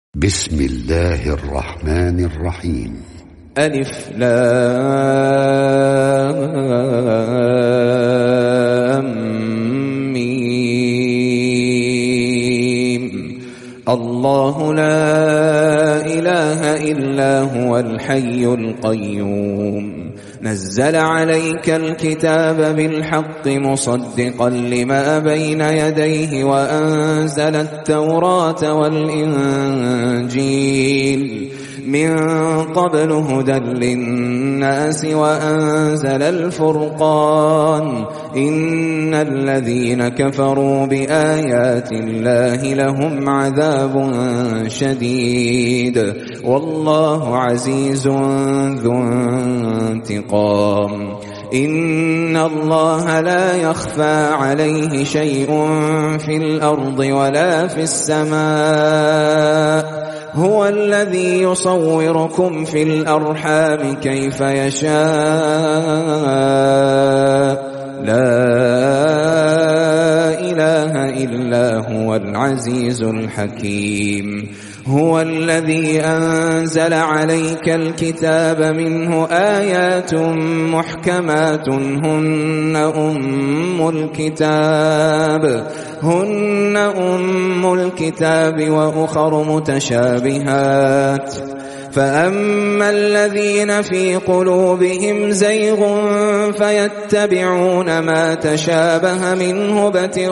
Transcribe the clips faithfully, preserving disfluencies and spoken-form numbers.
بسم الله الرحمن الرحيم. ألف لام ميم. الله لا إله إلا هو الحي القيوم نزل عليك الكتاب بالحق مصدقا لما بين يديه وأنزل التوراة والإنجيل من قبل هدى للناس وأنزل الفرقان إن الذين كفروا بآيات الله لهم عذاب شديد والله عزيز ذو انتقام. إن الله لا يخفى عليه شيء في الأرض ولا في السماء هو الذي يصوركم في الأرحام كيف يشاء لا إله إلا هو العزيز الحكيم. هو الذي أنزل عليك الكتاب منه آيات محكمات هن أم الكتاب هن أم الكتاب وأخر متشابهات فأما الذين في قلوبهم زيغ فيتبعون ما تشابه منه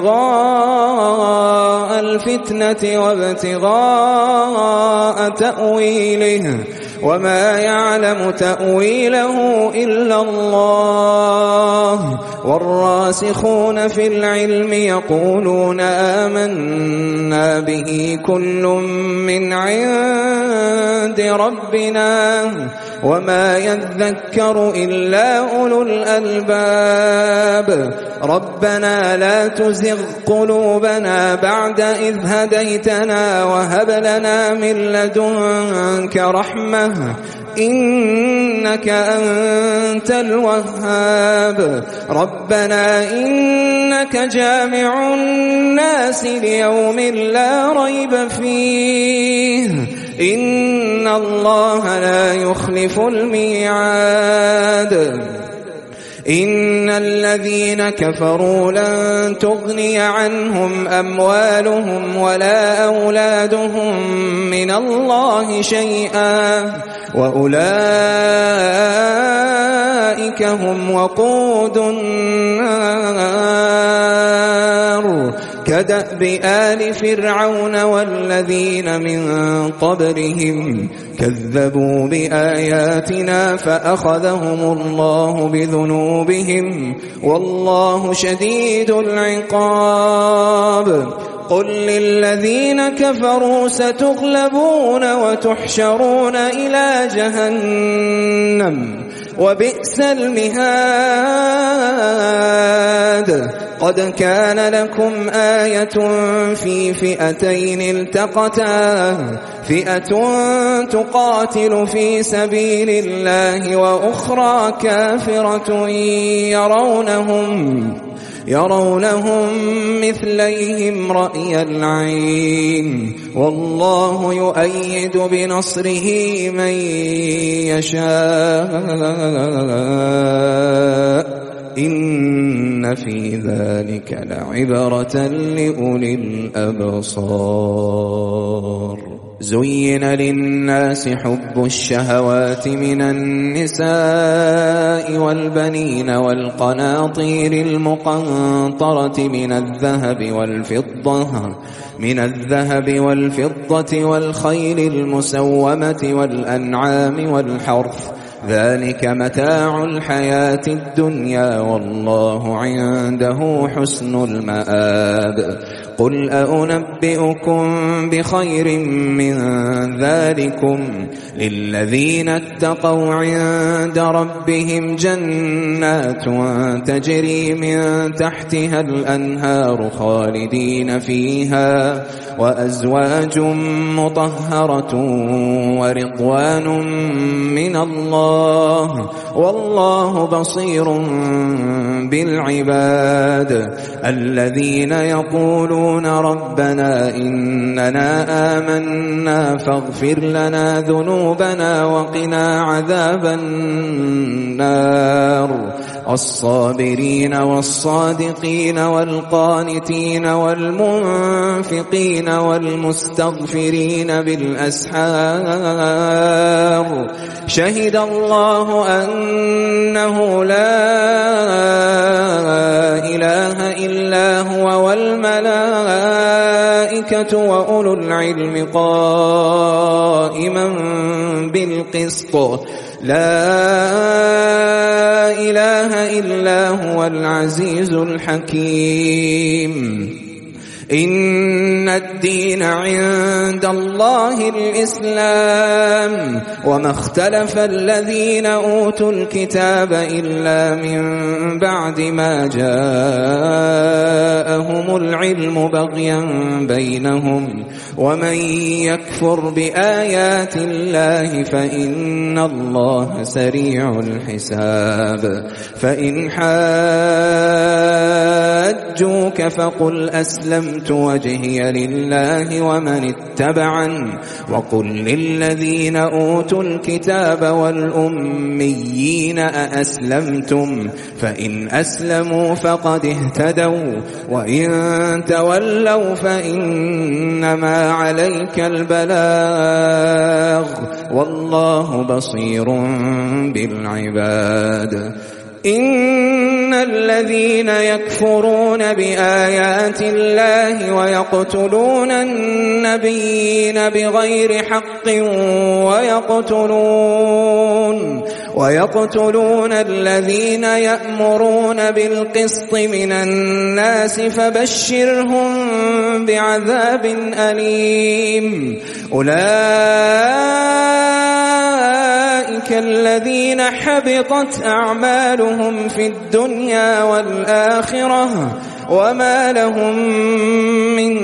ابتغاء الفتنة وابتغاء تأويله وما يعلم تأويله إلا الله والراسخون في العلم يقولون آمنا به كل من عند ربنا وما يذكر إلا أولو الألباب. ربنا لا تزغ قلوبنا بعد إذ هديتنا وهب لنا من لدنك رحمة إنك أنت الوهاب. ربنا إنك جامع الناس ليوم لا ريب فيه إن الله لا يخلف الميعاد. إن الذين كفروا لن تغني عنهم أموالهم ولا أولادهم من الله شيئا وأولئك هم وقود النار كدأب آل فرعون والذين من قبلهم كذبوا بآياتنا فأخذهم الله بذنوبهم والله شديد العقاب. قل للذين كفروا ستغلبون وتحشرون إلى جهنم وبئس المهاد. قد كان لكم آية في فئتين التقتا فئة تقاتل في سبيل الله وأخرى كافرة يرونهم يرونهم مثليهم رأي العين والله يؤيد بنصره من يشاء إن في ذلك لعبرة لأولي الأبصار. زين للناس حب الشهوات من النساء والبنين والقناطير المقنطرة من الذهب والفضة من الذهب والفضة والخيل المسومة والأنعام والحرث ذلك متاع الحياة الدنيا والله عنده حسن المآب. قل أنبئكم بخير من ذلكم للذين اتقوا عند ربهم جنات تجري من تحتها الأنهار خالدين فيها وأزواج مطهرة ورضوان من الله والله بصير بالعباد الذين يقولون ربنا إننا آمنا فاغفر لنا ذنوبنا وقنا عذاب النار الصابرين والصادقين والقانتين والمنفقين والمستغفرين بالأسحار شهد الله أنه لا إله إلا هو والملائكة وأولو العلم قائما بالقسط لا إله إلا هو العزيز الحكيم إن الدين عند الله الإسلام وما اختلف الذين أوتوا الكتاب إلا من بعد ما جاءهم العلم بغيا بينهم ومن يكفر بآيات الله فإن الله سريع الحساب فإن حاجوك فقل أسلمت وجهي لله ومن اتبعن وقل للذين أوتوا الكتاب والأميين أأسلمتم فإن أسلموا فقد اهتدوا وإن تولوا فإنما عليك البلاغ والله بصير بالعباد إن الذين يكفرون بآيات الله ويقتلون النبيين بغير حق ويقتلون ويقتلون الذين يأمرون بالقسط من الناس فبشرهم بعذاب أليم أولئك الذين حبطت أعمالهم في الدنيا والآخرة وما لهم من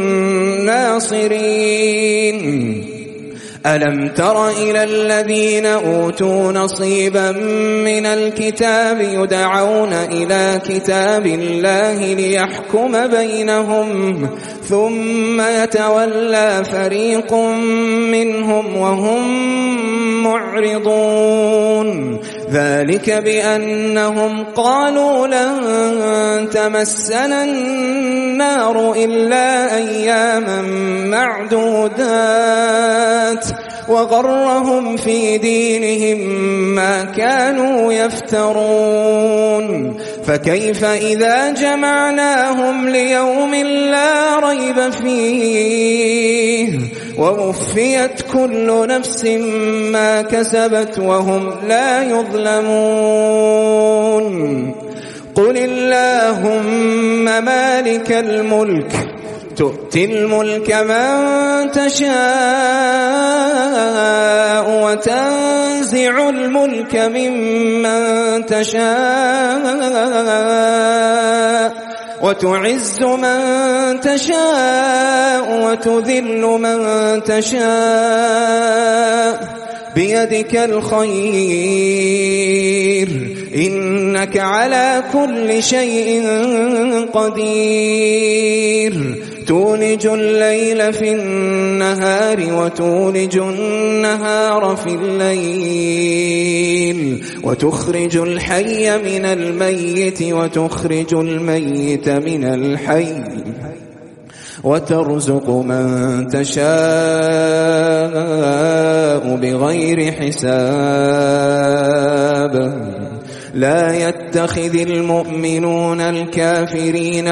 ناصرين ألم تر إلى الذين أوتوا نصيبا من الكتاب يدعون إلى كتاب الله ليحكم بينهم ثم يتولى فريق منهم وهم معرضون ذلك بأنهم قالوا لن تمسنا النار إلا أياما معدودات وغرهم في دينهم ما كانوا يفترون فكيف إذا جمعناهم ليوم لا ريب فيه ووفيت كل نفس ما كسبت وهم لا يظلمون قل اللهم مالك الملك تؤتي الملك من تشاء وتنزع الملك ممن تشاء وتعز من تشاء وتذل من تشاء بيدك الخير إنك على كل شيء قدير تولج الليل في النهار وتولج النهار في الليل وتخرج الحي من الميت وتخرج الميت من الحي وترزق من تشاء بغير حساب لا يتخذ المؤمنون الكافرين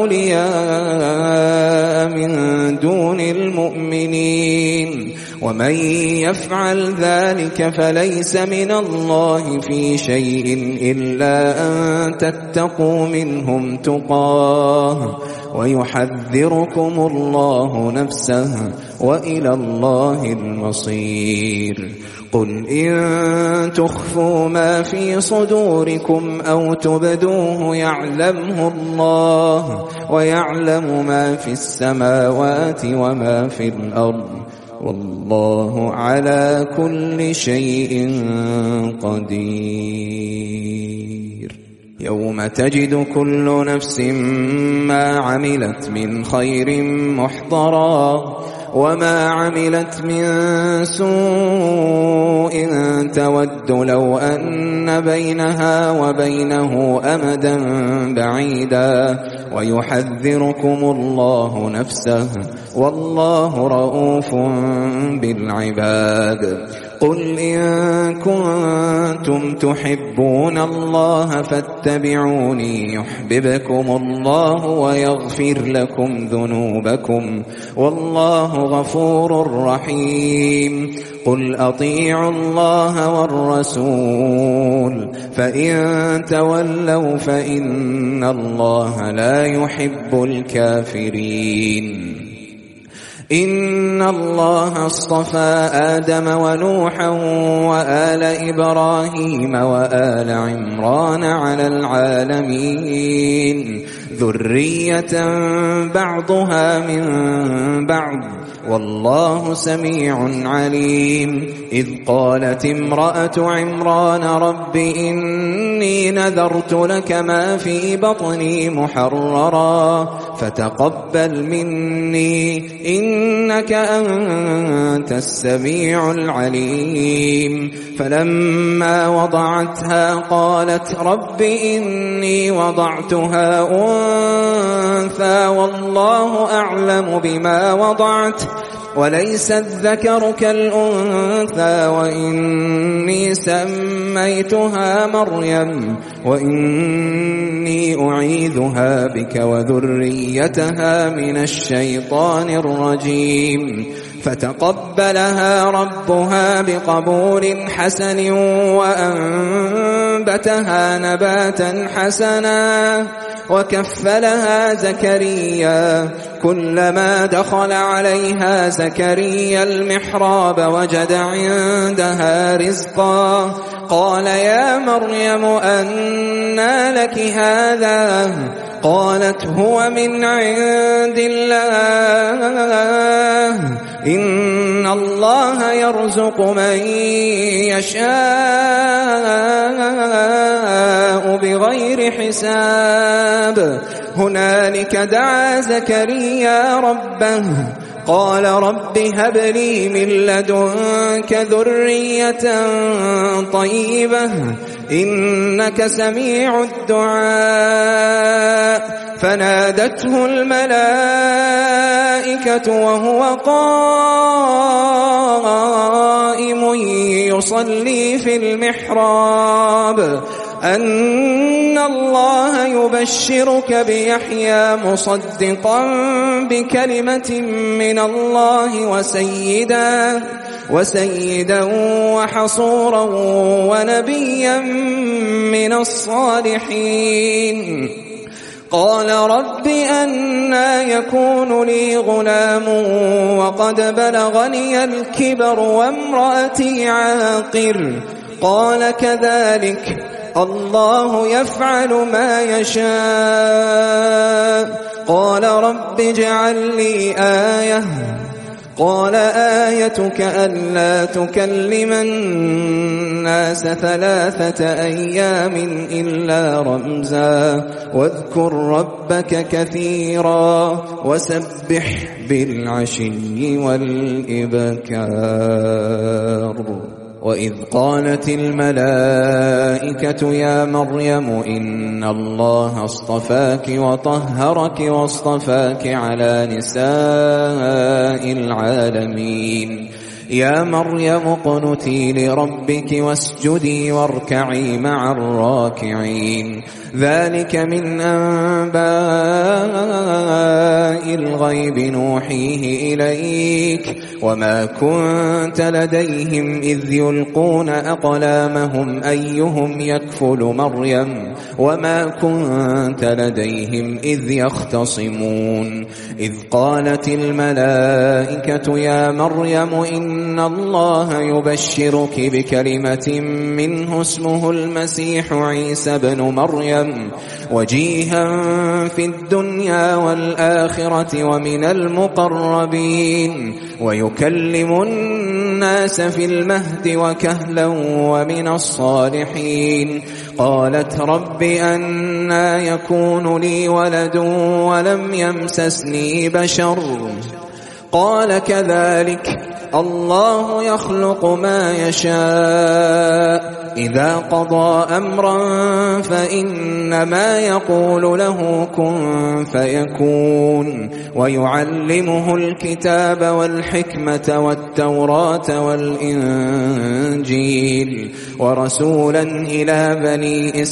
أولياء من دون المؤمنين ومن يفعل ذلك فليس من الله في شيء إلا أن تتقوا منهم تقاه ويحذركم الله نفسه وإلى الله المصير. قل إن تخفوا ما في صدوركم أو تبدوه يعلمه الله ويعلم ما في السماوات وما في الأرض والله على كل شيء قدير. يوم تجد كل نفس ما عملت من خير محضرا وما عملت من سوء تود لو أن بينها وبينه أمدا بعيدا ويحذركم الله نفسه والله رؤوف بالعباد. قل إن كنتم تحبون الله فاتبعوني يحببكم الله ويغفر لكم ذنوبكم والله غفور رحيم. قل أطيعوا الله والرسول فإن تولوا فإن الله لا يحب الكافرين. إن الله اصطفى آدم ونوحا وآل إبراهيم وآل عمران على العالمين ذرية بعضها من بعض والله سميع عليم. إذ قالت امرأة عمران رب إني نذرت لك ما في بطني محررا فتقبل مني إنك أنت السميع العليم. فلما وضعتها قالت رب إني وضعتها أنثى والله أعلم بما وضعت وليس الذكر كالأنثى وإني سميتها مريم وإني أعيذها بك وذريتها من الشيطان الرجيم. فتقبلها ربها بقبول حسن وأنبتها نباتا حسنا وكفلها زكريا. كلما دخل عليها زكريا المحراب وجد عندها رزقا قال يا مريم أنى لك هذا قالت هو من عند الله إن الله يرزق من يشاء بغير حساب. هنالك دعا زكريا ربه قال رب هب لي من لدنك ذرية طيبة إنك سميع الدعاء. فنادته الملائكة وهو قائم يصلي في المحراب أن الله يبشرك بيحيى مصدقا بكلمة من الله وسيدا وسيدا وحصورا ونبيا من الصالحين. قال رب أنى يكون لي غلام وقد بلغني الكبر وامرأتي عاقر قال كذلك الله يفعل ما يشاء. قال رب اجعل لي آية قال آيتك ألا تكلم الناس ثلاثة أيام إلا رمزا واذكر ربك كثيرا وسبح بالعشي والإبكار. وإذ قالت الملائكة يا مريم إن الله اصطفاك وطهرك واصطفاك على نساء العالمين يا مريم اقنتي لربك واسجدي واركعي مع الراكعين ذلك من أنباء الغيب نوحيه إليك وما كنت لديهم إذ يلقون أقلامهم أيهم يكفل مريم وما كنت لديهم إذ يختصمون إذ قالت الملائكة يا مريم إن الله يبشرك بكلمة منه اسمه المسيح عيسى بن مريم وجيها في الدنيا والآخرة ومن المقربين ويكلم الناس في المهد وكهلا ومن الصالحين قالت رب أنى يكون لي ولد ولم يمسسني بشر قال كذلك الله يخلق ما يشاء إذا قضى أمرا فإنما يقول له كن فيكون ويعلمه الكتاب والحكمة والتوراة والإنجيل ورسولا إلى بني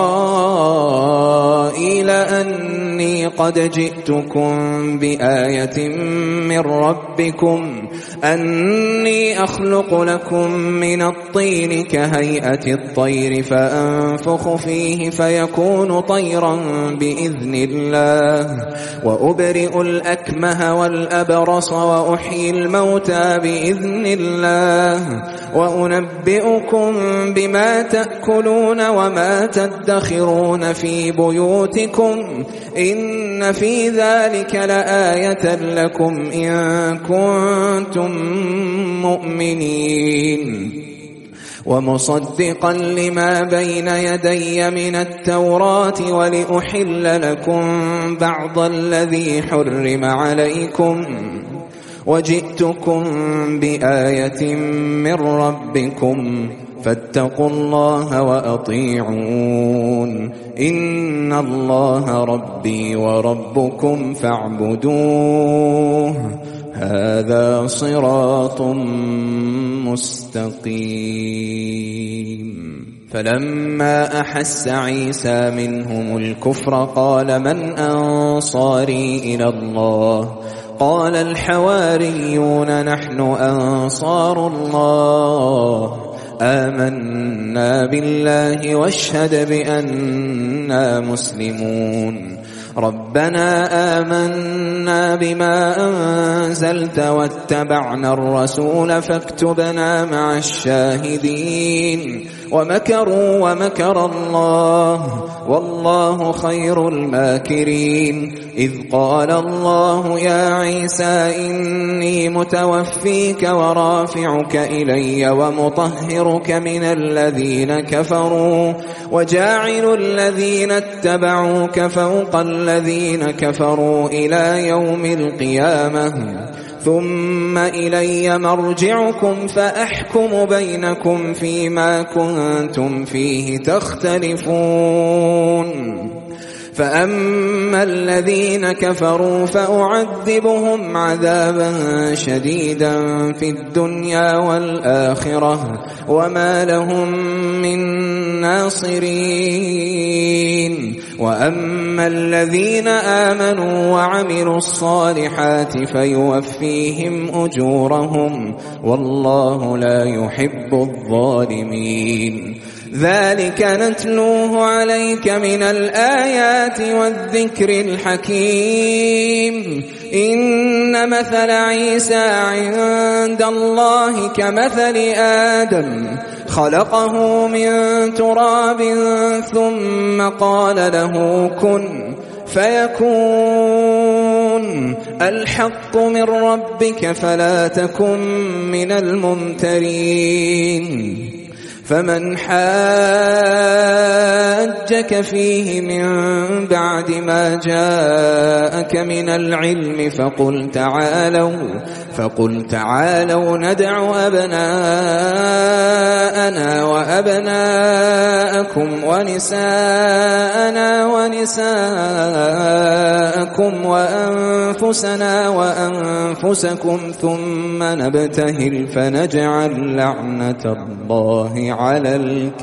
إسرائيل أني قد جئتكم بآية من ربكم أني أخلق لكم من الطين كهيئة الطير فأنفخ فيه فيكون طيرا بإذن الله وأبرئ الأكمه والأبرص وأحيي الموتى بإذن الله وأنبئكم بما تأكلون وما تدخرون في بيوتكم إن في ذلك لآية لكم إن كنتم مؤمنين ومصدقا لما بين يدي من التوراة ولأحل لكم بعض الذي حرم عليكم وجئتكم بآية من ربكم فاتقوا الله وأطيعون إن الله ربي وربكم فاعبدوه هذا صراط مستقيم فلما أحس عيسى منهم الكفر قال من أنصاري إلى الله قال الحواريون نحن أنصار الله آمنا بالله واشهد بأننا مسلمون ربنا آمنا بما أنزلت واتبعنا الرسول فاكتبنا مع الشاهدين ومكروا ومكر الله والله خير الماكرين إذ قال الله يا عيسى إني متوفيك ورافعك إلي ومطهرك من الذين كفروا وجاعل الذين اتبعوك فوق الذين كفروا إلى يوم القيامة ثم إلي مرجعكم فأحكم بينكم فيما كنتم فيه تختلفون فأما الذين كفروا فأعذبهم عذابا شديدا في الدنيا والآخرة وما لهم من ناصرين وأما الذين آمنوا وعملوا الصالحات فيوفيهم أجورهم والله لا يحب الظالمين ذلك نتلوه عليك من الآيات والذكر الحكيم إن مثل عيسى عند الله كمثل آدم خلقه من تراب ثم قال له كن فيكون الحق من ربك فلا تكن من الممترين فمن حاجك فيه من بعد ما جاءك من العلم فقل تعالوا فقل تعالوا ندع أبناءنا وأبناءكم نساءكم ونساءنا ونساءكم وأنفسنا وأنفسكم ثم نبتهل فنجعل لعنة الله على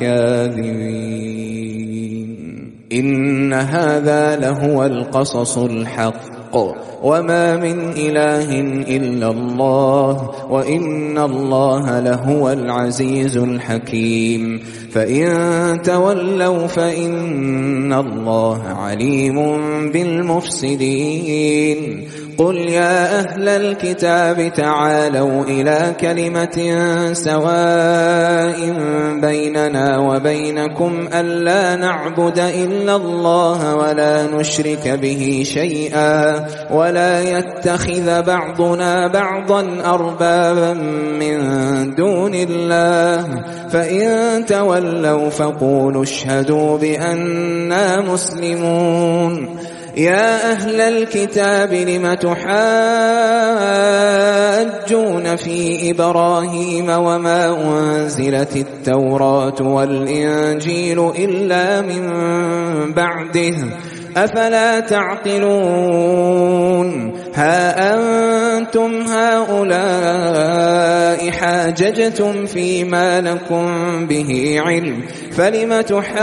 الكاذبين. إن هذا لهو القصص الحق وما من إله إلا الله وإن الله لهو العزيز الحكيم. فإن تولوا فإن الله عليم بالمفسدين. قل يا أهل الكتاب تعالوا إلى كلمة سواء بيننا وبينكم ألا نعبد إلا الله ولا نشرك به شيئا ولا يتخذ بعضنا بعضا أربابا من دون الله فإن تولوا فقولوا اشهدوا بأننا مسلمون. يا أهل الكتاب لم تحاجون في إبراهيم وما أنزلت التوراة والإنجيل إلا من بعده أفلا تعقلون. ها أنتم هؤلاء حاججتم فيما لكم به علم فلم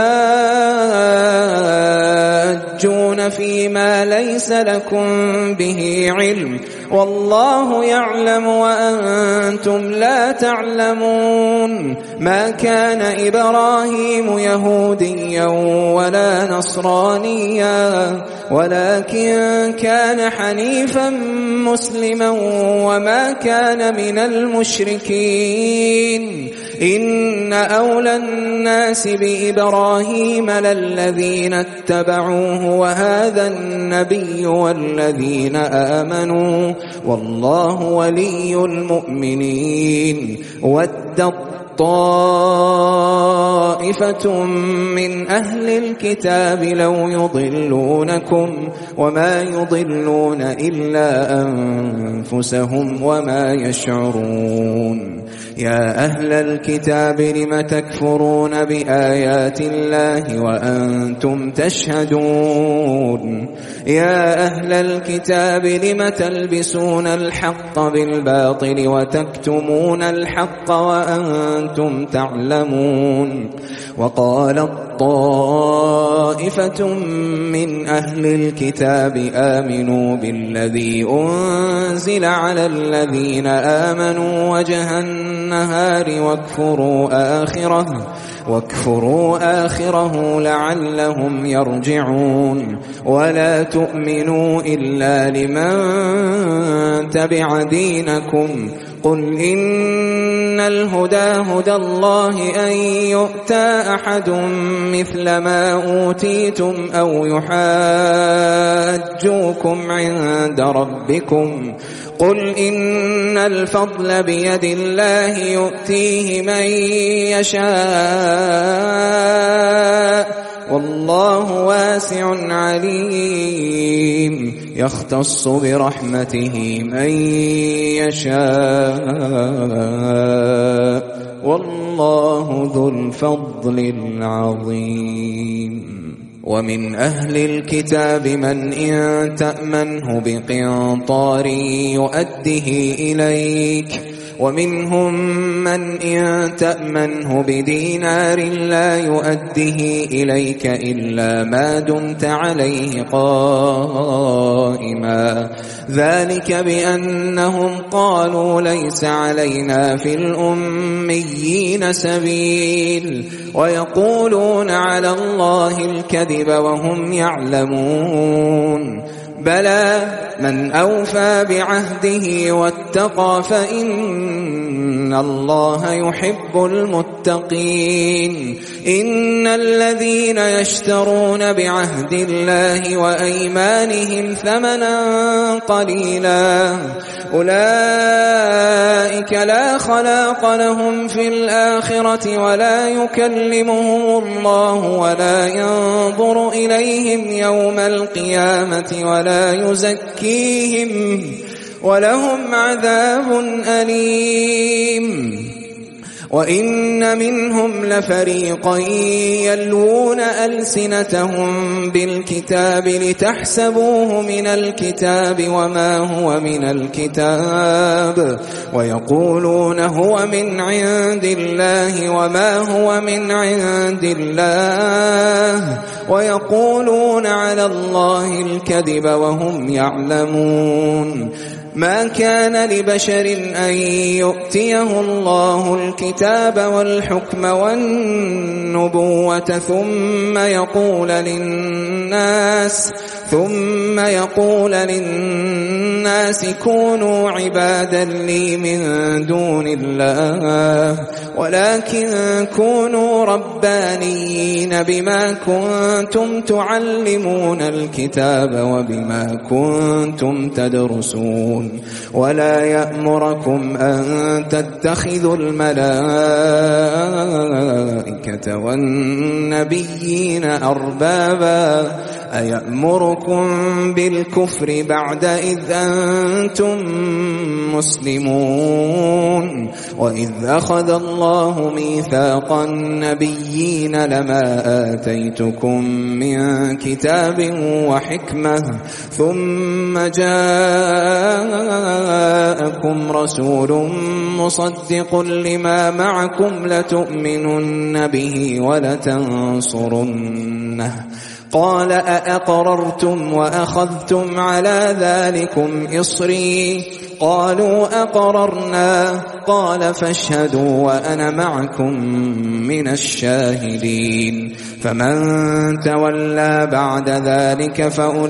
تحاجون فيما ليس لكم به علم والله يعلم وأنتم لا تعلمون. ما كان إبراهيم يهوديا ولا نصرانيا ولكن كان حنيفا مسلما وما كان من المشركين. إن أولى الناس بإبراهيم للذين اتبعوه وهذا النبي والذين آمنوا والله ولي المؤمنين. ودت طائفة من أهل الكتاب لو يضلونكم وما يضلون إلا أنفسهم وما يشعرون. يا أهل الكتاب لم تكفرون بآيات الله وأنتم تشهدون. يا أهل الكتاب لم تلبسون الحق بالباطل وتكتمون الحق وأنتم تعلمون. وقالت طائفة من أهل الكتاب آمنوا بالذي أنزل على الذين آمنوا وجه النهار واكفروا آخره واكفروا آخره لعلهم يرجعون. ولا تؤمنوا إلا لمن تبع دينكم. قل إن الهدى هدى الله أن يؤتى أحد مثل ما أوتيتم أو يحاجوكم عند ربكم. قل إن الفضل بيد الله يؤتيه من يشاء والله واسع عليم. يختص برحمته من يشاء والله ذو الفضل العظيم. ومن أهل الكتاب من إن تأمنه بقنطار يؤده إليك ومنهم من إن تأمنه بدينار لا يؤده إليك إلا ما دمت عليه قائما. ذلك بأنهم قالوا ليس علينا في الأميين سبيل ويقولون على الله الكذب وهم يعلمون. بلى من أوفى بعهده واتقى فإن الله يحب المتقين. إن الذين يشترون بعهد الله وأيمانهم ثمنا قليلا أولئك لا خلاق لهم في الآخرة ولا يكلمهم الله ولا ينظر إليهم يوم القيامة ولا يزكيهم ولهم عذاب أليم. وإن منهم لفريقا يلوون ألسنتهم بالكتاب لتحسبوه من الكتاب وما هو من الكتاب ويقولون هو من عند الله وما هو من عند الله ويقولون على الله الكذب وهم يعلمون. ما كان لبشر أن يؤتيه الله الكتاب والحكم والنبوة ثم يقول للناس ثم يقول للناس كونوا عبادا لي من دون الله ولكن كونوا ربانيين بما كنتم تعلمون الكتاب وبما كنتم تدرسون ولا يأمركم أن تتخذوا الملائكة والنبيين أربابا أيأمركم بالكفر بعد إذ أنتم مسلمون. وإذ أخذ الله ميثاق النبيين لما آتيتكم من كتاب وحكمة ثم جاءكم رسول مصدق لما معكم لتؤمنن به ولتنصرنه قال أأقررتم وأخذتم على ذلكم إصري قالوا أقررنا قال فاشهدوا وأنا معكم من الشاهدين. فمن تولى بعد ذلك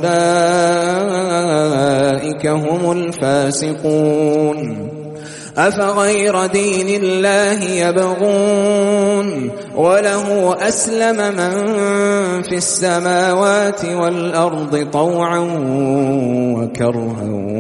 فأولئك هم الفاسقون. أفغير دين الله يبغون وله أسلم من في السماوات والأرض طوعا وكرها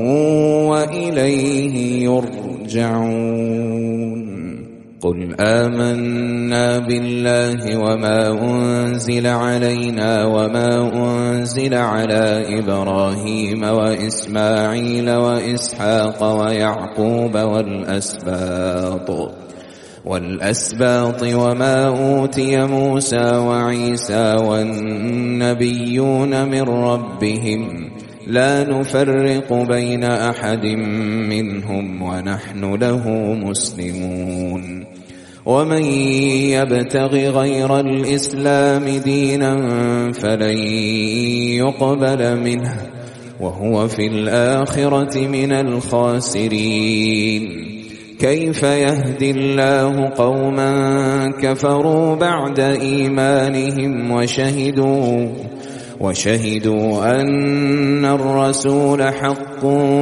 وإليه يرجعون. قل آمنا بالله وما أنزل علينا وما أنزل على إبراهيم وإسماعيل وإسحاق ويعقوب والأسباط والأسباط وما أوتي موسى وعيسى والنبيون من ربهم لا نفرق بين أحد منهم ونحن له مسلمون. ومن يبتغ غير الإسلام دينا فلن يقبل منه وهو في الآخرة من الخاسرين. كيف يهدي الله قوما كفروا بعد إيمانهم وشهدوا وشهدوا أن الرسول حق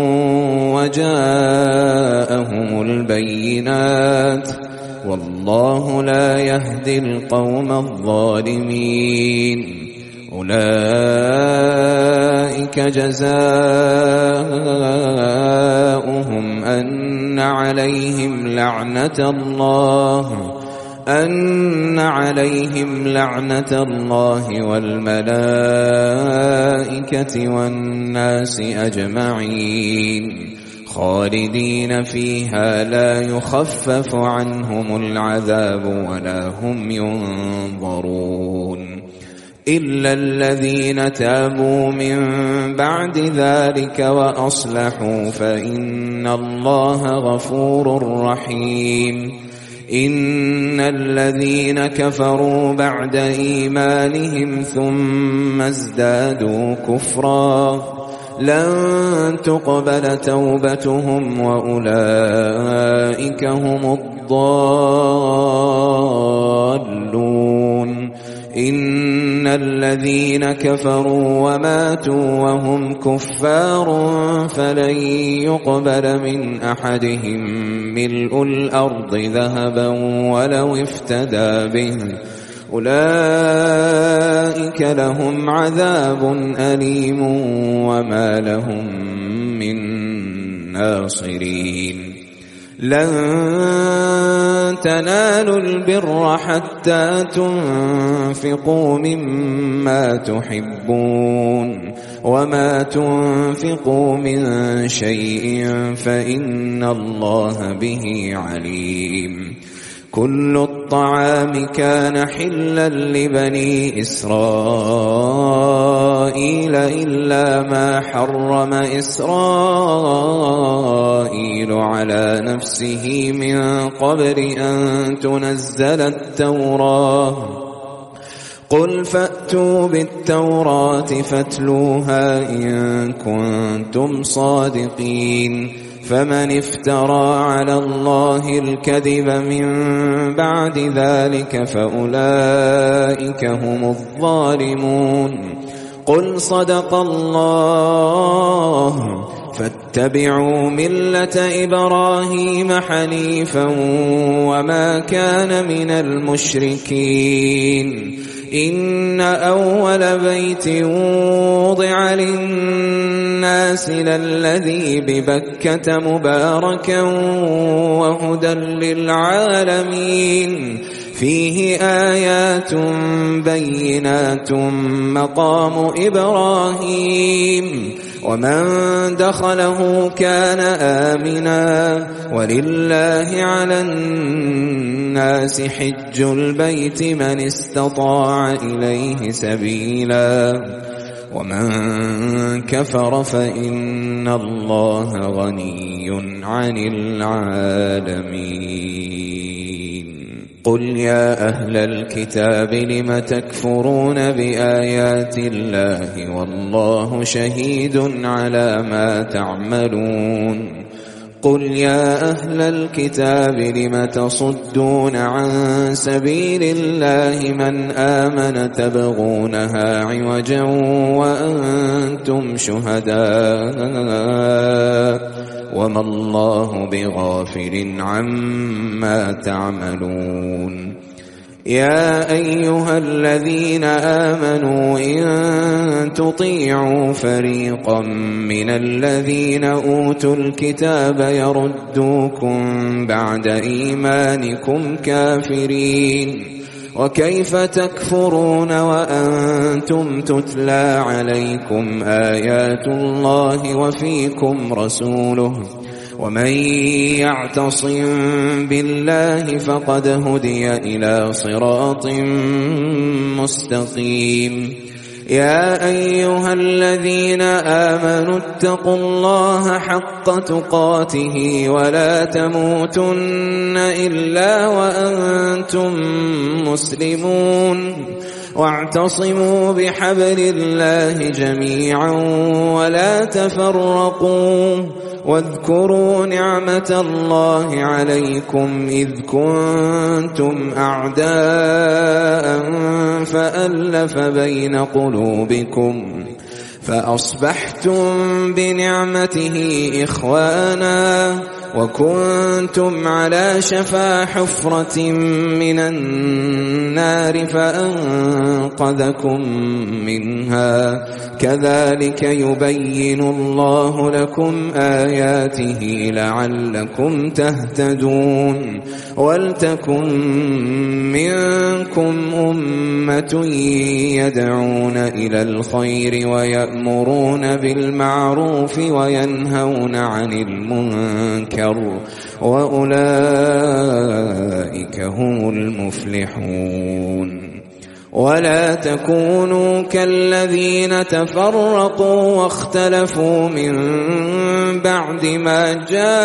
وجاءهم البينات والله لا يهدي القوم الظالمين. أولئك جزاؤهم أن عليهم لعنة الله أن عليهم لعنة الله والملائكة والناس أجمعين خالدين فيها لا يخفف عنهم العذاب ولا هم ينظرون إلا الذين تابوا من بعد ذلك وأصلحوا فإن الله غفور رحيم. إن الذين كفروا بعد إيمانهم ثم ازدادوا كفرا لن تقبل توبتهم وأولئك هم الضالون. إن الذين كفروا وماتوا وهم كفار فلن يقبل من أحدهم ملء الأرض ذهبا ولو افتدى به أولئك لهم عذاب أليم وما لهم من ناصرين. لن تنالوا البر حتى تنفقوا مما تحبون وما تنفقوا من شيء فإن الله به عليم. كل الطعام كان حلا لبني إسرائيل إلا ما حرم إسرائيل على نفسه من قبل أن تنزل التوراة. قل فأتوا بالتوراة فاتلوها إن كنتم صادقين. فمن افترى على الله الكذب من بعد ذلك فأولئك هم الظالمون. قل صدق الله فاتبعوا ملة إبراهيم حنيفا وما كان من المشركين. إن أول بيت وضع للناس للذي ببكة مباركا وهدى للعالمين فيه آيات بينات مقام إبراهيم ومن دخله كان آمنا ولله على الناس حج البيت من استطاع إليه سبيلا ومن كفر فإن الله غني عن العالمين. قل يا أهل الكتاب لم تكفرون بآيات الله والله شهيد على ما تعملون. قل يا أهل الكتاب لم تصدون عن سبيل الله من آمن تبغونها عوجا وأنتم شهداء وما الله بغافل عما تعملون. يا أيها الذين آمنوا إن تطيعوا فريقا من الذين أوتوا الكتاب يردوكم بعد إيمانكم كافرين وكيف تكفرون وأنتم تتلى عليكم آيات الله وفيكم رسوله ومن يعتصم بالله فقد هدي إلى صراط مستقيم. يا أيها الذين آمنوا اتقوا الله حق تقاته ولا تموتن إلا وأنتم مسلمون واعتصموا بحبل الله جميعا ولا تفرقوا واذكروا نعمة الله عليكم إذ كنتم أعداء فألف بين قلوبكم فأصبحتم بنعمته إخوانا وكنتم على شفا حفرة من النار فأنقذكم منها كذلك يبين الله لكم آياته لعلكم تهتدون. ولتكن منكم أمة يدعون إلى الخير ويأمرون بالمعروف وينهون عن المنكر وأولئك هم المفلحون. ولا تكونوا كالذين تفرقوا واختلفوا من بعد ما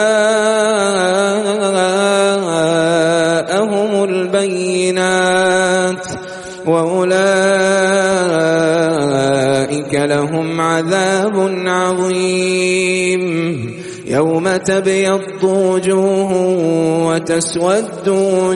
جاءهم البينات وأولئك لهم عذاب عظيم. يوم تبيض وجوه وتسود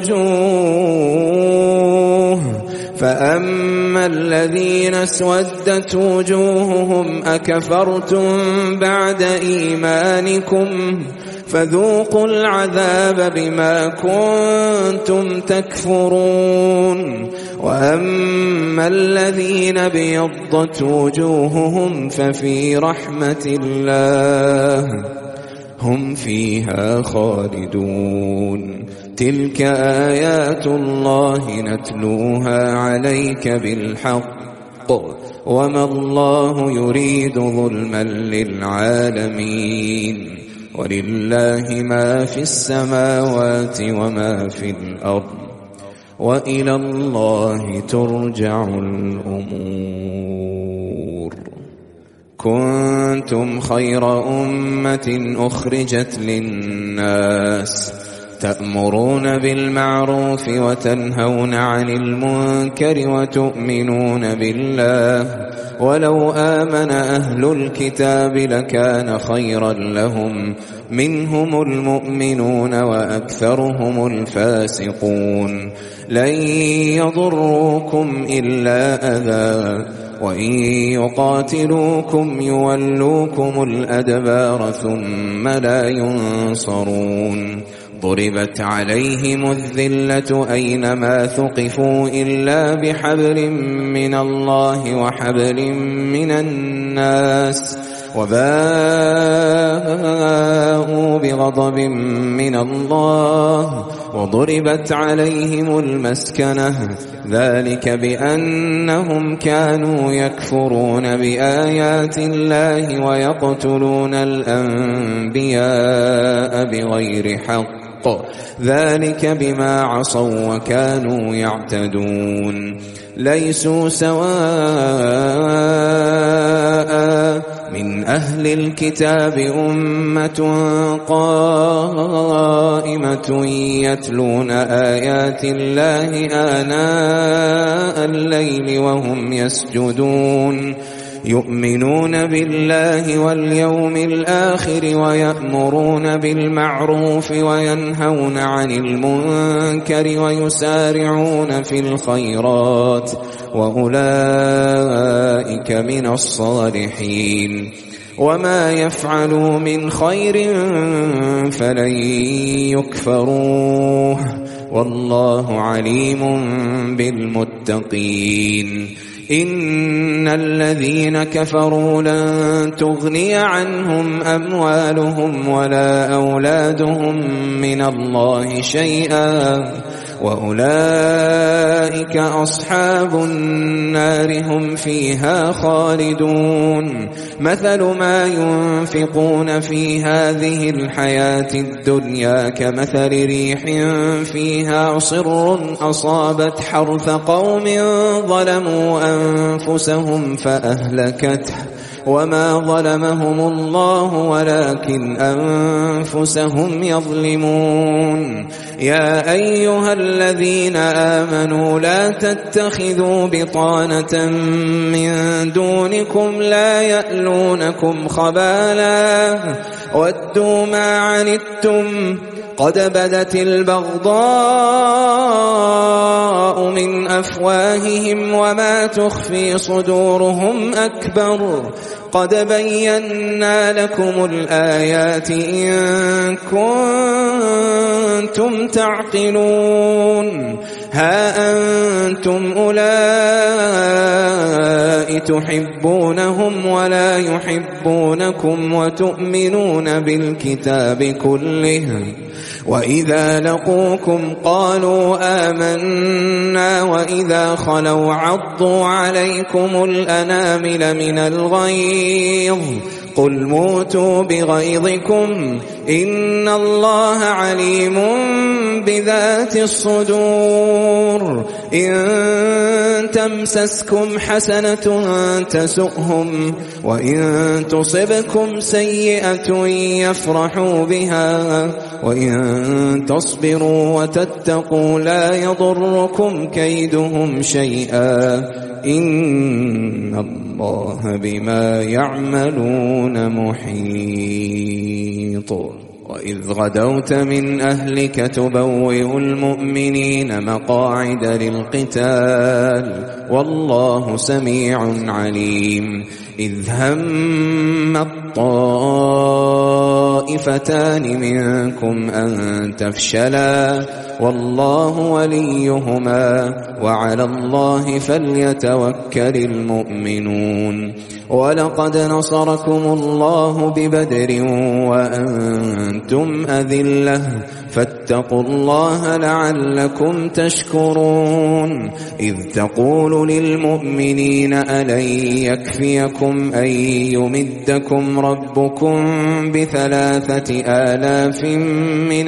وجوه فأما الذين اسودت وجوههم أكفرتم بعد إيمانكم فذوقوا العذاب بما كنتم تكفرون. وأما الذين ابيضت وجوههم ففي رحمة الله هم فيها خالدون. تلك آيات الله نتلوها عليك بالحق وما الله يريد ظلما للعالمين. ولله ما في السماوات وما في الأرض وإلى الله ترجع الأمور. كنتم خير أمة أخرجت للناس تأمرون بالمعروف وتنهون عن المنكر وتؤمنون بالله ولو آمن أهل الكتاب لكان خيرا لهم منهم المؤمنون وأكثرهم الفاسقون. لن يضروكم إلا أذى وإن يقاتلوكم يولوكم الأدبار ثم لا ينصرون. ضربت عليهم الذلة أينما ثقفوا إلا بحبل من الله وحبل من الناس وباءوا بغضب من الله وضربت عليهم المسكنة ذلك بأنهم كانوا يكفرون بآيات الله ويقتلون الأنبياء بغير حق ذلك بما عصوا وكانوا يعتدون. ليسوا سواء من أهل الكتاب أمة قائمة يتلون آيات الله آناء الليل وهم يسجدون يؤمنون بالله واليوم الآخر ويأمرون بالمعروف وينهون عن المنكر ويسارعون في الخيرات وأولئك من الصالحين. وما يفعلوا من خير فلن يكفروه والله عليم بالمتقين. إن الذين كفروا لن تغني عنهم أموالهم ولا أولادهم من الله شيئا وأولئك أصحاب النار هم فيها خالدون. مثل ما ينفقون في هذه الحياة الدنيا كمثل ريح فيها صر أصابت حرث قوم ظلموا أنفسهم فأهلكته وما ظلمهم الله ولكن أنفسهم يظلمون. يا أيها الذين آمنوا لا تتخذوا بطانة من دونكم لا يألونكم خبالا ودوا ما عنتم قد بدت البغضاء من أفواههم وما تخفي صدورهم أكبر قد بينا لكم الآيات إن كنتم تعقلون. ها أنتم أولئك تحبونهم ولا يحبونكم وتؤمنون بالكتاب كله وإذا لقوكم قالوا آمنا وإذا خلوا عضوا عليكم الأنامل من الغيظ قل موتوا بغيظكم إن الله عليم بذات الصدور. إن تمسسكم حسنة تسؤهم وإن تصبكم سيئة يفرحوا بها وإن تصبروا وتتقوا لا يضركم كيدهم شيئا إن الله بما يعملون محيط. وإذ غدوت من أهلك تبوئ المؤمنين مقاعد للقتال والله سميع عليم. إذ هم الطائفتان منكم أن تفشلا والله وليهما وعلى الله فليتوكل المؤمنون. ولقد نصركم الله ببدر وأنتم أذلة فاتقوا الله لعلكم تشكرون. إذ تقول للمؤمنين ألن يكفيكم أن يمدكم ربكم بثلاثة آلاف من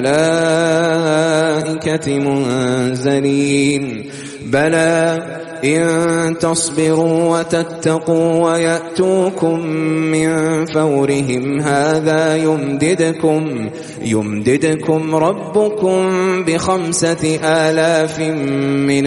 الملائكة منزلين بلى إن تصبروا وتتقوا ويأتوكم من فورهم هذا يمددكم يمددكم ربكم بخمسة آلاف من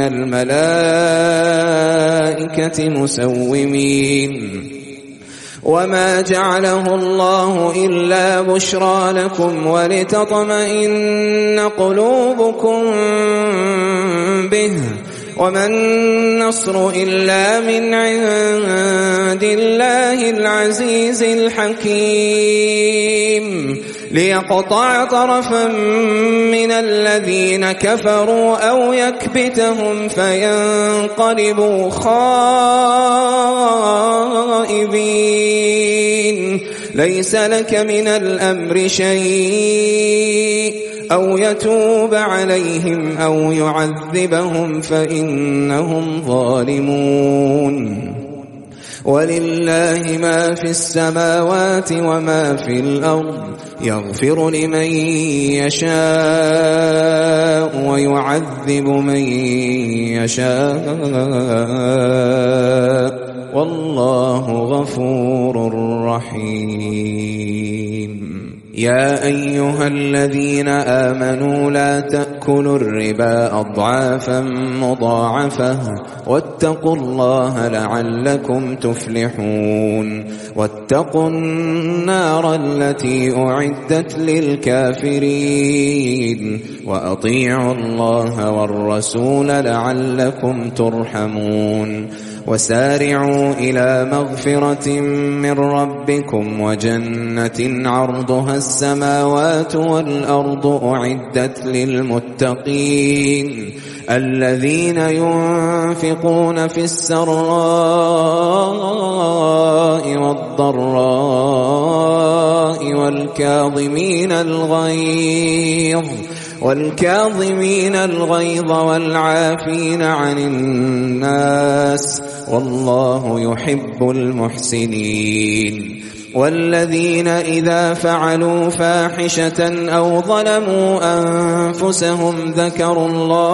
الملائكة مسومين. وما جعله الله إلا بشرى لكم ولتطمئن قلوبكم به وما النصر إلا من عند الله العزيز الحكيم ليقطع طرفا من الذين كفروا أو يكبتهم فينقلبوا خائبين. ليس لك من الأمر شيء أو يتوب عليهم أو يعذبهم فإنهم ظالمون. ولله ما في السماوات وما في الأرض يغفر لمن يشاء ويعذب من يشاء والله غفور رحيم. يا أيها الذين آمنوا لا تأكلوا الربا أضعافا مضاعفة واتقوا الله لعلكم تفلحون. واتقوا النار التي أعدت للكافرين وأطيعوا الله والرسول لعلكم ترحمون. وسارعوا إلى مغفرة من ربكم وجنة عرضها السماوات والأرض أعدت للمتقين الذين ينفقون في السراء والضراء والكاظمين الغيظ والكاظمين الغيظ والعافين عن الناس والله يحب المحسنين. والذين إذا فعلوا فاحشة أو ظلموا أنفسهم ذكروا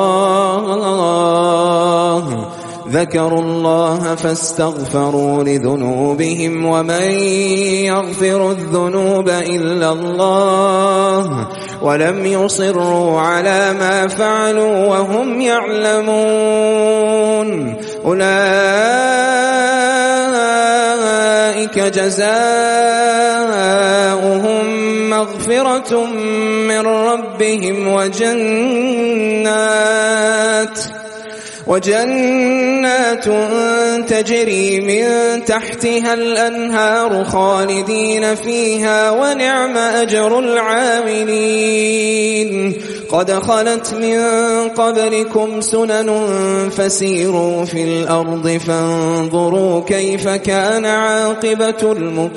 الله ذكروا الله فاستغفروا لذنوبهم ومن يغفر الذنوب إلا الله ولم يصروا على ما فعلوا وهم يعلمون أولئك جزاؤهم مغفرة من ربهم وجنات وجنات تجري من تحتها الأنهار خالدين فيها ونعم أجر العاملين. قد خلت من قبلكم سنن فسيروا في الأرض فانظروا كيف كان عاقبة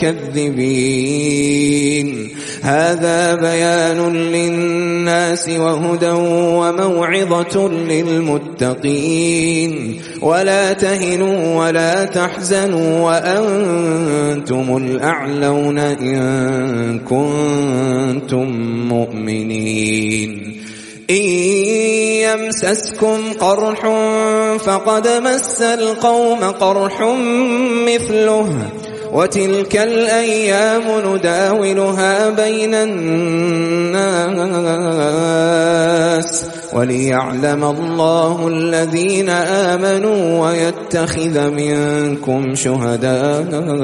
المكذبين. هذا بيان للناس وهدى وموعظة للمتقين. ولا تهنوا ولا تحزنوا وأنتم الأعلون إن كنتم مؤمنين. إن يمسسكم قرح فقد مس القوم قرح مثله وتلك الأيام نداولها بين الناس وليعلم الله الذين آمنوا ويتخذ منكم شهداء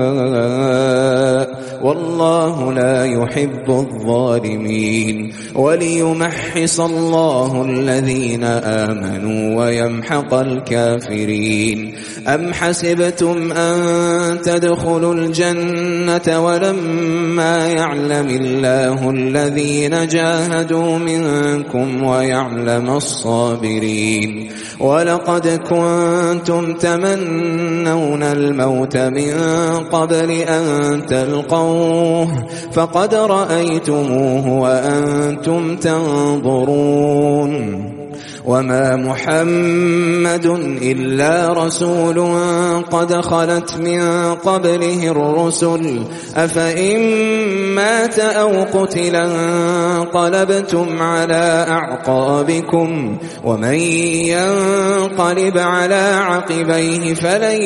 والله لا يحب الظالمين وليمحص الله الذين آمنوا ويمحق الكافرين أم حسبتم أن تدخلوا الجنة ولما يعلم الله الذين جاهدوا منكم ويعلم الصابرين ولقد كنتم تمنون الموت من قبل أن تلقوه فقد رأيتموه وأنتم تنظرون وما محمد إلا رسول قد خلت من قبله الرسل أفإن مات أو قتل انقلبتم على أعقابكم ومن ينقلب على عقبيه فلن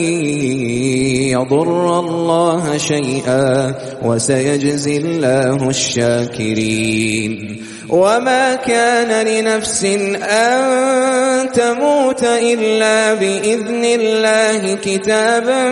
يضر الله شيئا وسيجزي الله الشاكرين وما كان لنفس أن تموت إلا بإذن الله كتابا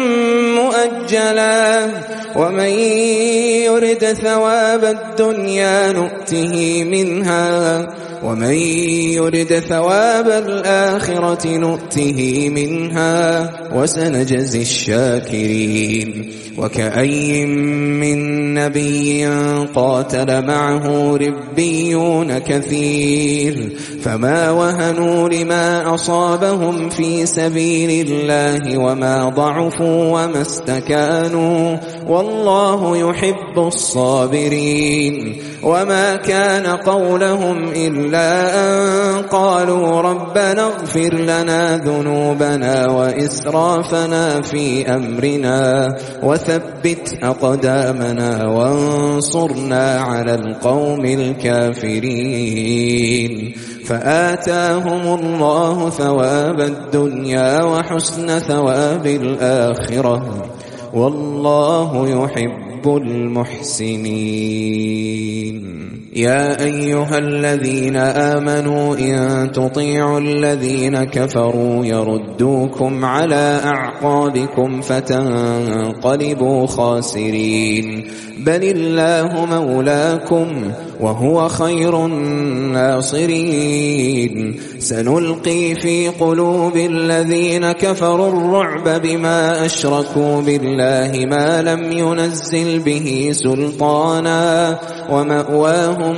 مؤجلا ومن يرد ثواب الدنيا نؤته منها ومن يرد ثواب الآخرة نؤته منها وسنجزي الشاكرين وكأي من نبي قاتل معه ربيون كثير فما وهنوا لما أصابهم في سبيل الله وما ضعفوا وما استكانوا والله يحب الصابرين وما كان قولهم إلا أن قالوا ربنا اغفر لنا ذنوبنا وإسرافنا في أمرنا وثبت أقدامنا وانصرنا على القوم الكافرين فآتاهم الله ثواب الدنيا وحسن ثواب الآخرة والله يحب المحسنين يا أيها الذين آمنوا إن تطيعوا الذين كفروا يردوكم على أعقابكم فتنقلبوا خاسرين بل الله مولاكم وهو خير الناصرين سنلقي في قلوب الذين كفروا الرعب بما أشركوا بالله ما لم ينزل به سلطانا ومأواهم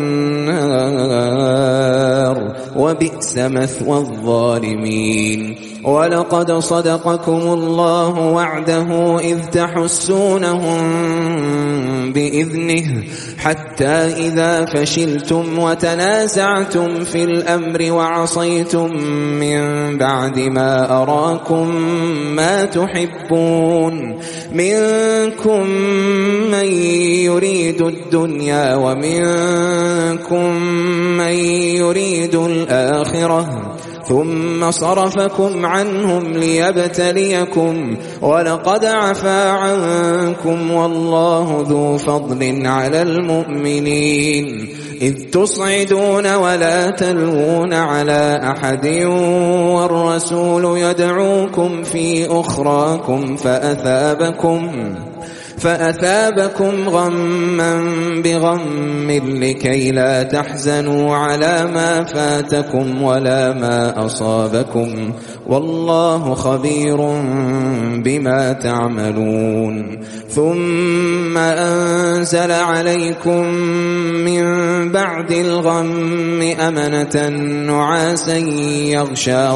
النار وبئس مثوى الظالمين ولقد صدقكم الله وعده إذ تحسونهم بإذنه حتى إذا فشلتم وتنازعتم في الأمر وعصيتم من بعد ما أراكم ما تحبون منكم من يريد الدنيا ومنكم من يريد الآخرة ثم صرفكم عنهم ليبتليكم ولقد عفا عنكم والله ذو فضل على المؤمنين إذ تصعدون ولا تلوون على أحد والرسول يدعوكم في أخراكم فأثابكم فأثابكم غما بغم لكي لا تحزنوا على ما فاتكم ولا ما أصابكم والله خبير بما تعملون ثم أنزل عليكم من بعد الغم أمنة نعاسا يغشى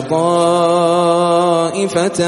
طائفة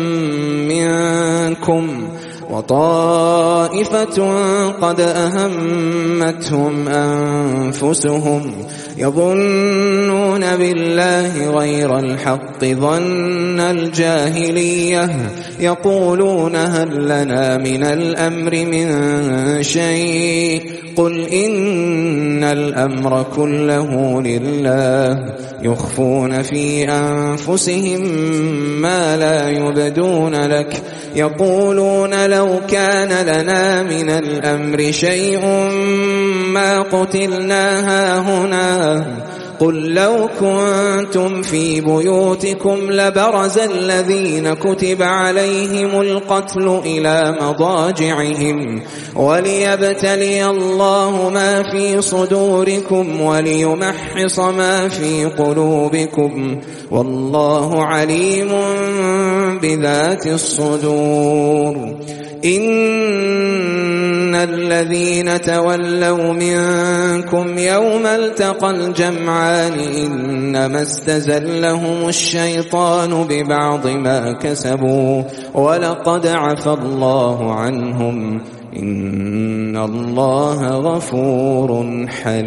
منكم وطائفة قد أهمتهم أنفسهم يظنون بالله غير الحق ظن الجاهلية يقولون هل لنا من الأمر من شيء قل إن الأمر كله لله يخفون في أنفسهم ما لا يبدون لك يقولون لو كان لنا من الأمر شيء ما قتلنا هاهنا قل لو كنتم في بيوتكم لبرز الذين كتب عليهم القتل إلى مضاجعهم وليبتلي الله ما في صدوركم وليمحص ما في قلوبكم والله عليم بذات الصدور. إن الذين تولوا منكم يوم التقى الجمعان إنما استزلهم الشيطان ببعض ما كسبوا ولقد عفى الله عنهم إن الله غفور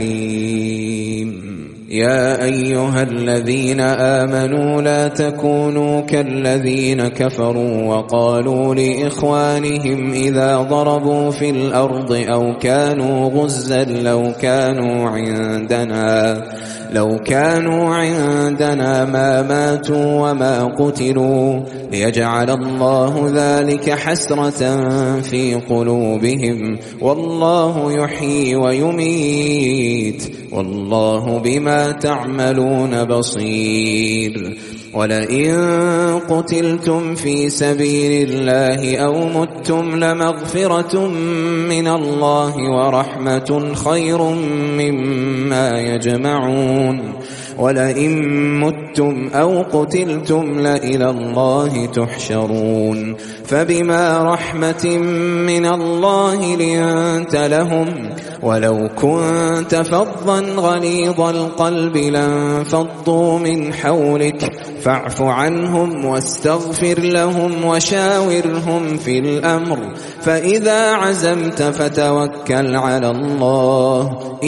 حليم. يا أيها الذين آمنوا لا تكونوا كالذين كفروا وقالوا لإخوانهم إذا ضربوا في الأرض أو كانوا غزا لو كانوا عندنا لو كانوا عندنا ما ماتوا وما قتلوا ليجعل الله ذلك حسرة في قلوبهم والله يحيي ويميت والله بما تعملون بصير. ولئن قتلتم في سبيل الله أو متم لمغفرة من الله ورحمة خير مما يجمعون. ولئن متم أو قتلتم لإلى الله تحشرون. فبما رحمة من الله لنت لهم ولو كنت فظا غليظ القلب لانفضوا من حولك فاعف عنهم واستغفر لهم وشاورهم في الأمر فإذا عزمت فتوكل على الله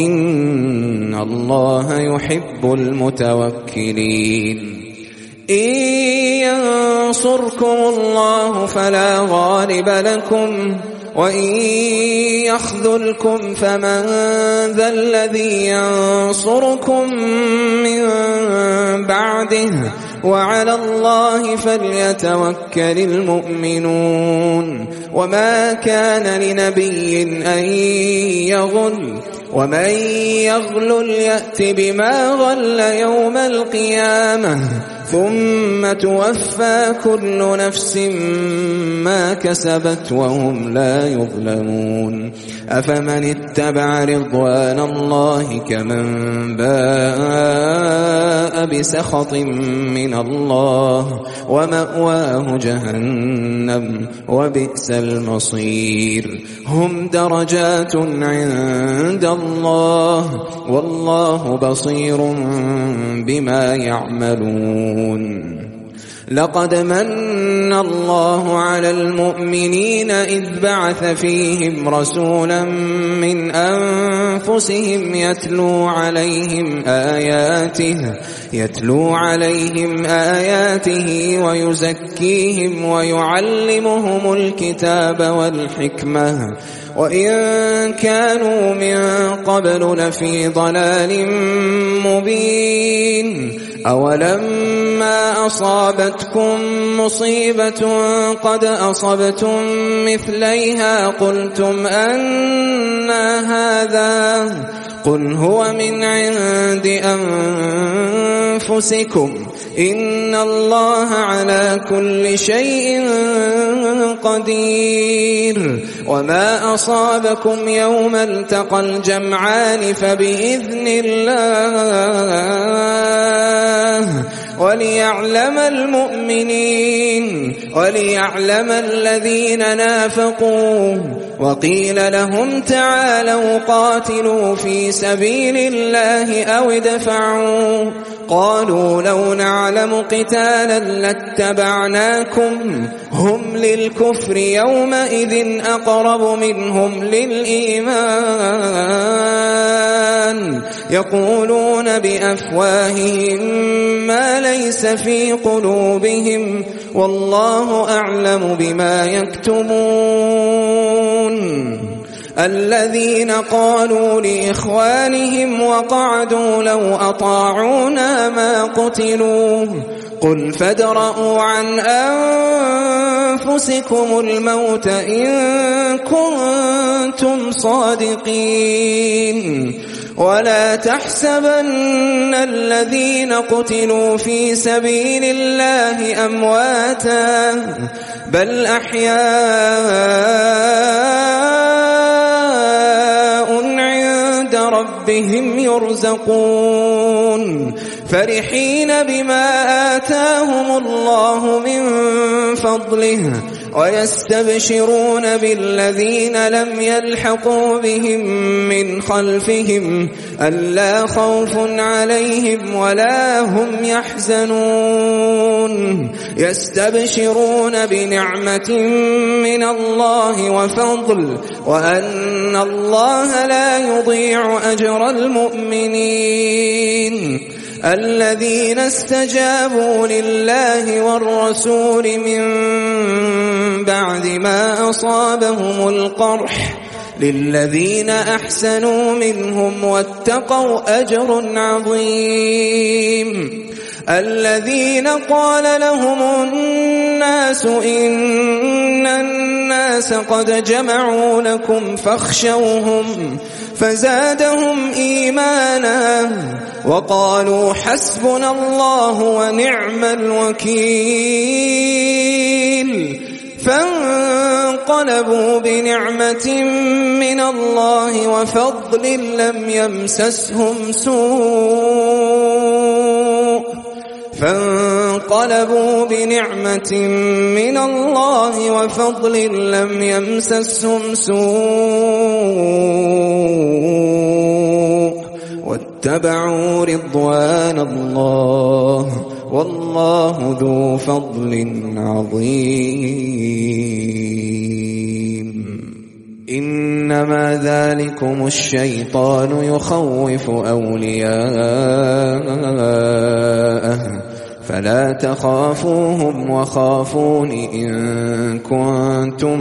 إن الله يحب المتوكلين. إن ينصركم الله فلا غالب لكم وإن يخذلكم فمن ذا الذي ينصركم من بعده وعلى الله فليتوكل المؤمنون. وما كان لنبي أن يغل ومن يغلل يأت بما غل يوم القيامة ثم توفى كل نفس ما كسبت وهم لا يظلمون. أفمن اتبع رضوان الله كمن باء بسخط من الله ومأواه جهنم وبئس المصير. هم درجات عند الله والله بصير بما يعملون. لقد من الله على المؤمنين إذ بعث فيهم رسولا من أنفسهم يتلو عليهم آياته يتلو عليهم آياته ويزكيهم ويعلمهم الكتاب والحكمة وإن كانوا من قبل لفي ضلال مبين. أولما أصابتكم مصيبة قد أصبتم مثليها قلتم أنى هذا قل هو من عند أنفسكم إن الله على كل شيء قدير. وما أصابكم يوم التقى الجمعان فبإذن الله وليعلم المؤمنين وليعلم الذين نافقوا. وقيل لهم تعالوا قاتلوا في سبيل الله أو ادفعوا قالوا لو نعلم قتالا لاتبعناكم هم للكفر يومئذ أقرب منهم للإيمان يقولون بأفواههم ما ليس في قلوبهم والله أعلم بما يكتمون. الذين قالوا لإخوانهم وقعدوا لو أطاعونا ما قتلوا قل فادرءوا عن أنفسكم الموت إن كنتم صادقين ولا تحسبن الذين قتلوا في سبيل الله أمواتا بل أحياء عند ربهم يرزقون فرحين بما آتاهم الله من فضله ويستبشرون بالذين لم يلحقوا بهم من خلفهم ألا خوف عليهم ولا هم يحزنون يستبشرون بنعمة من الله وفضل وأن الله لا يضيع أجر المؤمنين الذين استجابوا لله والرسول من بعد ما أصابهم القرح للذين أحسنوا منهم واتقوا أجر عظيم الذين قال لهم الناس إن الناس قد جمعوا لكم فاخشوهم فزادهم إيمانا وقالوا حسبنا الله ونعم الوكيل فانقلبوا بنعمة من الله وفضل لم يمسسهم سوء فانقلبوا بنعمة من الله وفضل لم يمسسهم سوء واتبعوا رضوان الله والله ذو فضل عظيم إنما ذلكم الشيطان يخوف أولياءه فلا تخافوهم وخافون إن كنتم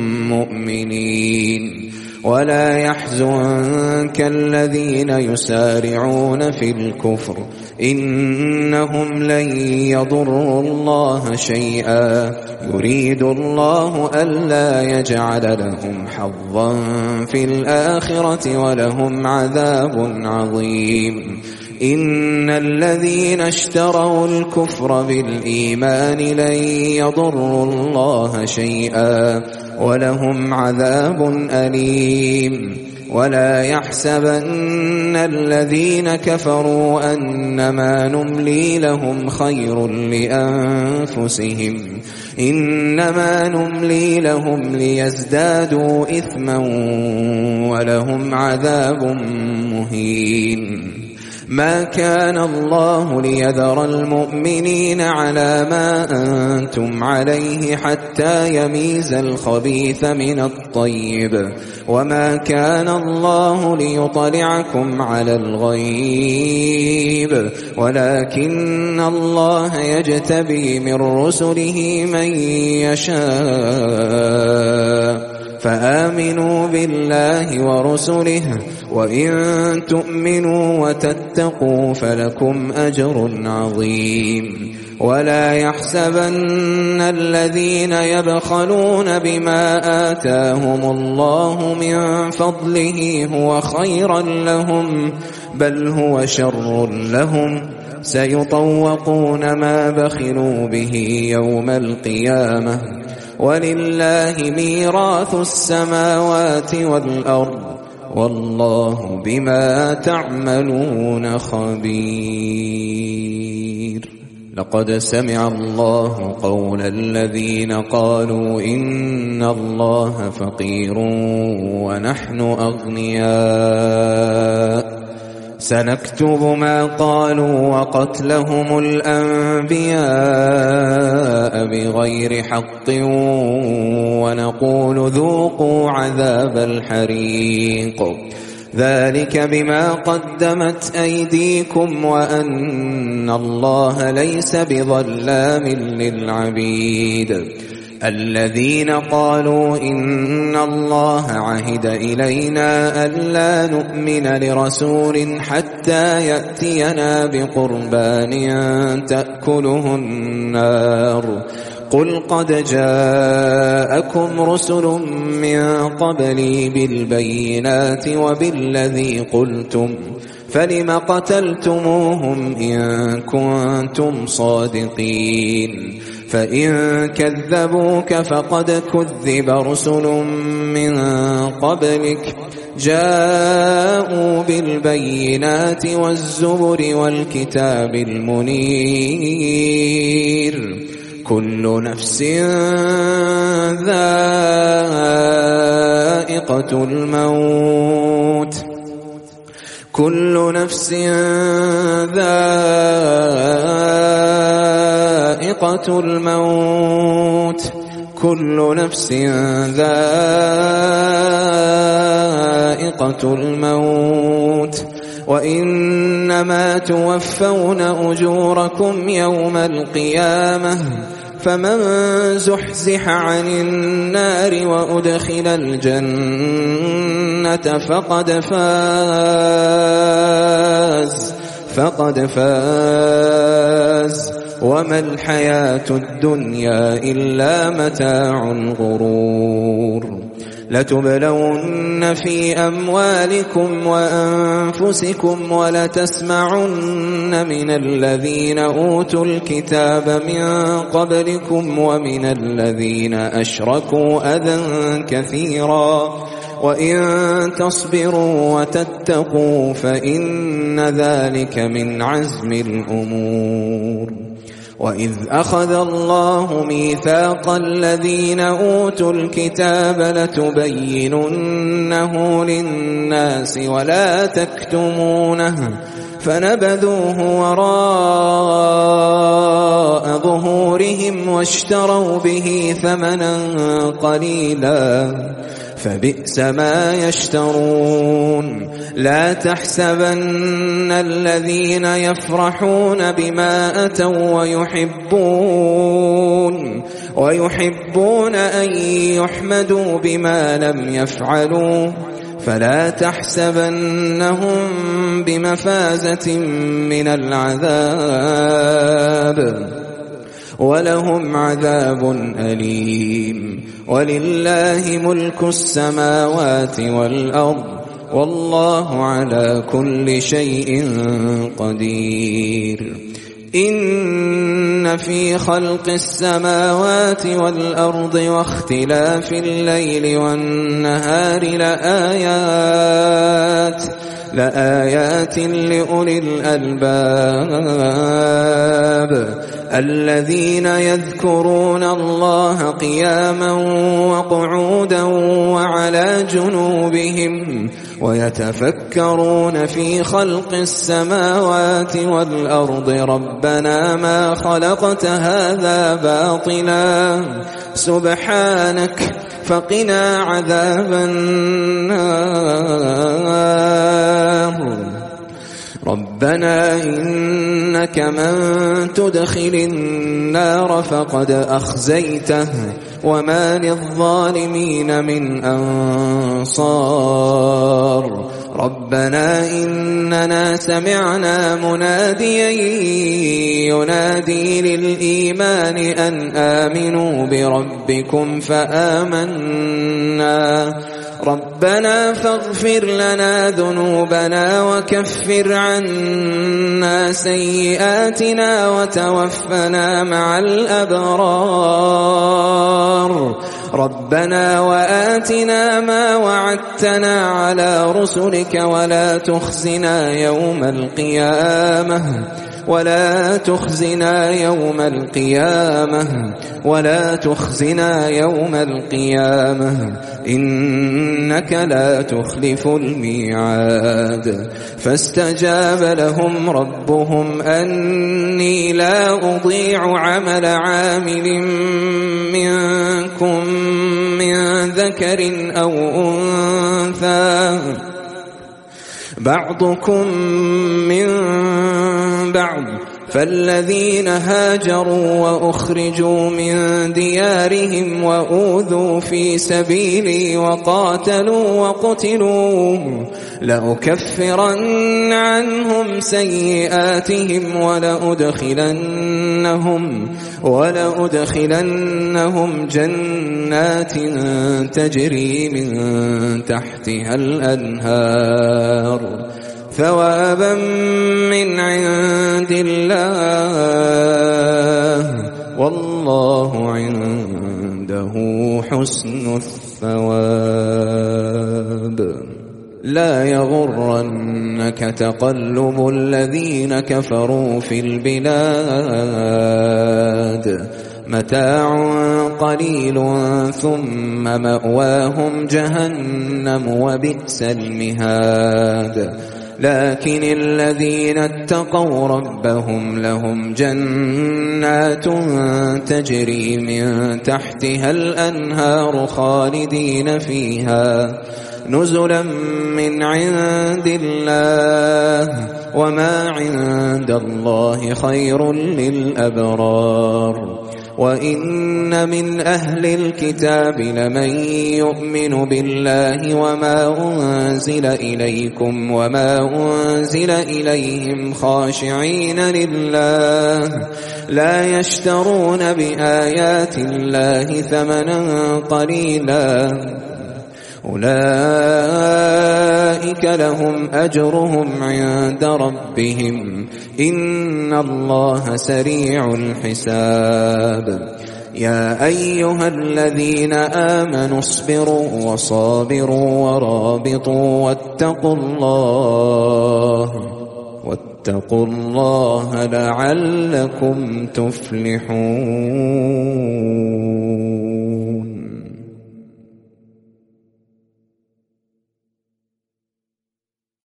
مؤمنين ولا يحزنك الذين يسارعون في الكفر إنهم لن يضروا الله شيئا يريد الله ألا يجعل لهم حظا في الآخرة ولهم عذاب عظيم إن الذين اشتروا الكفر بالإيمان لن يضروا الله شيئا ولهم عذاب أليم ولا يحسبن الذين كفروا أنما نملي لهم خير لأنفسهم إنما نملي لهم ليزدادوا إثما ولهم عذاب مهين ما كان الله ليذر المؤمنين على ما أنتم عليه حتى يميز الخبيث من الطيب وما كان الله ليطلعكم على الغيب ولكن الله يجتبي من رسله من يشاء فآمنوا بالله ورسله وإن تؤمنوا وتتقوا فلكم أجر عظيم ولا يحسبن الذين يبخلون بما آتاهم الله من فضله هو خيرا لهم بل هو شر لهم سيطوقون ما بخلوا به يوم القيامة ولله ميراث السماوات والأرض والله بما تعملون خبير لقد سمع الله قول الذين قالوا إن الله فقير ونحن أغنياء سنكتب ما قالوا وقتلهم الأنبياء بغير حق ونقول ذوقوا عذاب الحريق ذلك بما قدمت أيديكم وأن الله ليس بظلام للعبيد الذين قالوا إن الله عهد إلينا ألا نؤمن لرسول حتى يأتينا بقربان تأكله النار قل قد جاءكم رسل من قبلي بالبينات وبالذي قلتم فلم قتلتموهم إن كنتم صادقين فإن كذبوك فقد كذب رسل من قبلك جاءوا بالبينات والزبر والكتاب المنير كل نفس ذائقة الموت كل نفس ذائقة الموت كل نفس ذائقة الموت وإنما توفون أجوركم يوم القيامة فمن زحزح عن النار وأدخل الجنة فقد فاز فقد فاز وما الحياة الدنيا إلا متاع الغرور لتبلون في أموالكم وأنفسكم ولتسمعن من الذين أوتوا الكتاب من قبلكم ومن الذين أشركوا أذى كثيرا وإن تصبروا وتتقوا فإن ذلك من عزم الأمور وإذ أخذ الله ميثاق الذين أوتوا الكتاب لتبيننه للناس ولا تكتمونه فنبذوه وراء ظهورهم واشتروا به ثمنا قليلا فبئس ما يشترون لا تحسبن الذين يفرحون بما أتوا ويحبون ويحبون أن يحمدوا بما لم يفعلوا فلا تحسبنهم بمفازة من العذاب ولهم عذاب أليم ولله ملك السماوات والأرض والله على كل شيء قدير إن في خلق السماوات والأرض واختلاف الليل والنهار لآيات لآيات لأولي الألباب الذين يذكرون الله قياما وقعودا وعلى جنوبهم ويتفكرون في خلق السماوات والأرض ربنا ما خلقت هذا باطلا سبحانك فقنا عذاب النار ربنا إنك من تدخل النار فقد أخزيته وما للظالمين من أنصار ربنا إننا سمعنا مناديا ينادي للإيمان أن آمنوا بربكم فآمنا ربنا فاغفر لنا ذنوبنا وكفر عنا سيئاتنا وتوفنا مع الأبرار ربنا وآتنا ما وعدتنا على رسلك ولا تخزنا يوم القيامة ولا تخزنا يوم القيامة ولا تخزنا يوم القيامة إنك لا تخلف الميعاد فاستجاب لهم ربهم أني لا أضيع عمل عامل منكم من ذكر أو أنثى بعضكم من بعض فالذين هاجروا وأخرجوا من ديارهم وأوذوا في سبيلي وقاتلوا وقتلوا لأكفرن عنهم سيئاتهم ولأدخلنهم ولأدخلنهم, ولأدخلنهم جنات تجري من تحتها الأنهار ثوابا من عند الله والله عنده حسن الثواب. لا يغرنك تقلب الذين كفروا في البلاد متاع قليل ثم مأواهم جهنم وبئس المهاد. لكن الذين اتقوا ربهم لهم جنات تجري من تحتها الأنهار خالدين فيها نزلا من عند الله وما عند الله خير للأبرار. وإن من أهل الكتاب لمن يؤمن بالله وما أنزل إليكم وما أنزل إليهم خاشعين لله لا يشترون بآيات الله ثمنا قليلا أولئك لهم أجرهم عند ربهم إن الله سريع الحساب. يا أيها الذين آمنوا اصبروا وصابروا ورابطوا واتقوا الله واتقوا الله لعلكم تفلحون.